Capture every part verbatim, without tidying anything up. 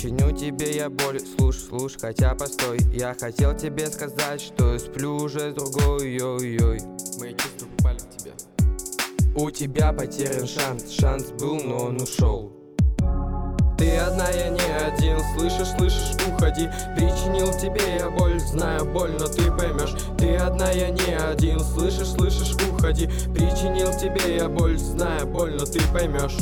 Причиню тебе я боль, слушай, слушай, хотя постой. Я хотел тебе сказать, что сплю уже с другой, ой-ой. Мои чувства попали в тебя. У тебя потерян шанс, шанс был, но он ушел. Ты одна, я не один, слышишь, слышишь, уходи. Причинил тебе я боль, знаю боль, но ты поймешь. Ты одна, я не один, слышишь, слышишь, уходи. Причинил тебе я боль, знаю боль, но ты поймешь.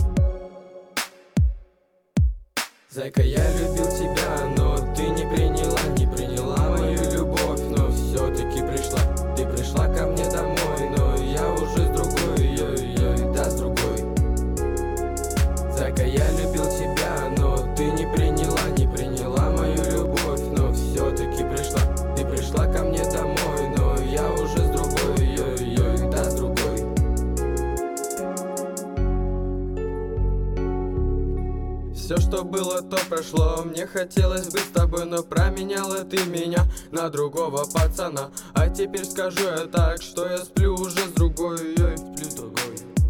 Зайка, я любил тебя, но ты не приняла, не приняла мою любовь. Но все-таки пришла, ты пришла ко мне домой, но я уже с другой, ой-ой, да с другой. Зайка, я любил тебя, но ты не приняла, не приняла мою любовь. Но все-таки пришла, ты пришла ко мне домой, но я уже с другой, ой-ой, да с другой. Все, что было, то прошло. Мне хотелось быть с тобой, но променяла ты меня на другого пацана. А теперь скажу я так, что я сплю уже с другой, ой, сплю с другой.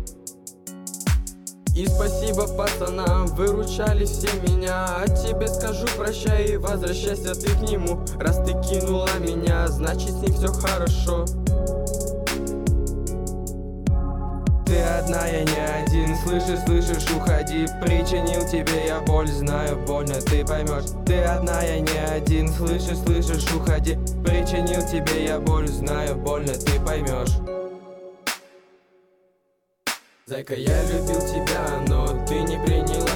И спасибо пацанам, выручали все меня. А тебе скажу прощай и возвращайся ты к нему. Раз ты кинула меня, значит с ним все хорошо. Ты одна, я не один, слышишь, слышишь, уходи. Причинил тебе я боль, знаю больно, ты поймешь. Ты одна, я не один, слышишь, слышишь, уходи. Причинил тебе я боль, знаю больно, ты поймешь. Зайка, я любил тебя, но ты не приняла,